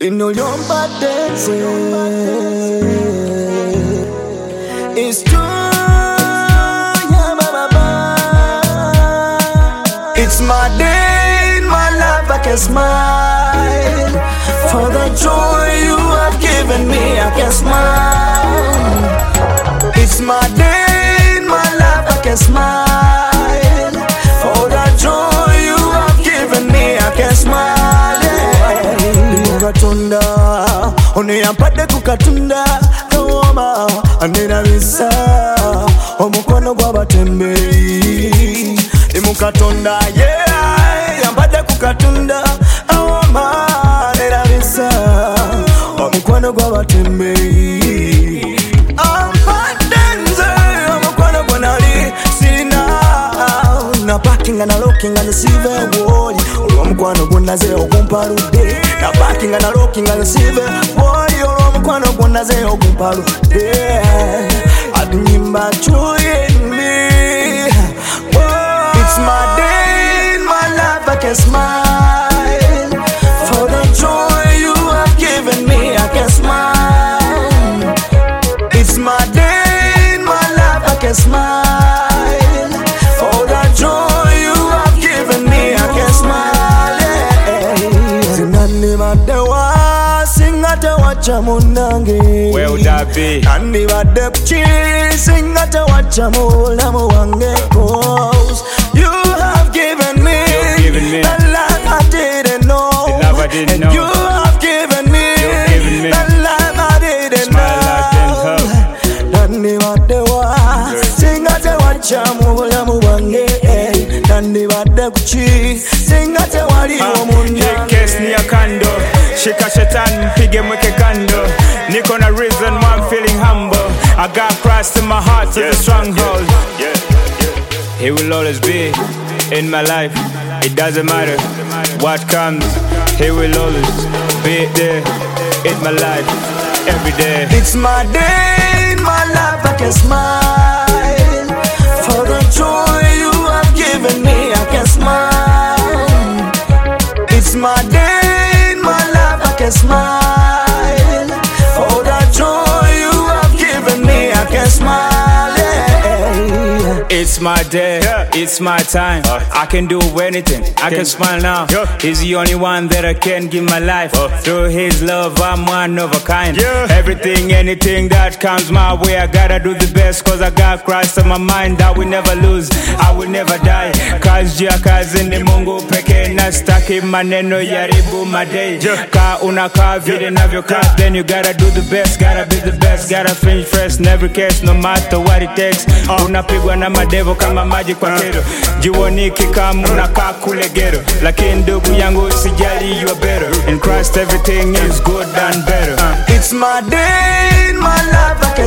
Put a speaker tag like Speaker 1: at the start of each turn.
Speaker 1: Inoliomba dance. It's true, yeah, mama. It's my day, my life, I can smile. For the joy you have given me, I can smile. It's my day, my life, I can smile. For the joy you have given me, I can smile. Katunda, oneyampadde ku katunda kawooma anerabisa omukono gw'abatembeeyi ni mu Katonda, yeah, yampadde ku katunda kawooma anerabisa omukono gw'abatembeeyi ampadde nze omukono gwe nali sirina na parkinga na lookinga ne siva ewoli olw'omukwano gunnaze ogumpaludde na parkinga na lookinga ne siva ewoli olw'omukwano gunnaze ogumpaludde adunyimba chuyinmi. It's my day, my life, I can smile. For the joy you have given me, I can smile. It's my day, my life, I can smile. For the joy you have given me, I can smile. Zinani madewa, singate wacha munange.
Speaker 2: Where would that be?
Speaker 1: Nani madepchi, singate wacha mulamu wange. Cause you have given me the life I didn't know. And you have given me the life I didn't know. Nani madewa, singate wacha mulamu wange. Nani madepchi, singate wali omunange.
Speaker 2: Case ni ya kando, shika shetani mpige mweke kando. Niko na reason why I'm feeling humble. I got Christ in my heart to the stronghold. He will always be in my life. It doesn't matter what comes. He will always be there in my life every day.
Speaker 1: It's my day, my life, I can smile. For the joy you have given me, I can smile. It's my day, my life, I can smile. For the joy you have given me, I can smile.
Speaker 2: It's my day, it's my time. I can do anything, I can smile now. He's the only one that I can give my life. Through his love, I'm one of a kind. Everything, anything that comes my way, I gotta do the best. Cause I got Christ on my mind. I will never lose, I will never die. Kazi ya kazi ni Mungu peke na staki maneno yaribu my day. Ka unakaa vile navyokaa, then you gotta do the best, gotta be the best, gotta finish first in every case, no matter what it takes. Unapigwa na madevo kama maji kwa kero, jiwoniki kama unakaa kule gero. Lakini ndugu yangu usijali, you are better. In Christ everything is good and better.
Speaker 1: It's my day, my life, I can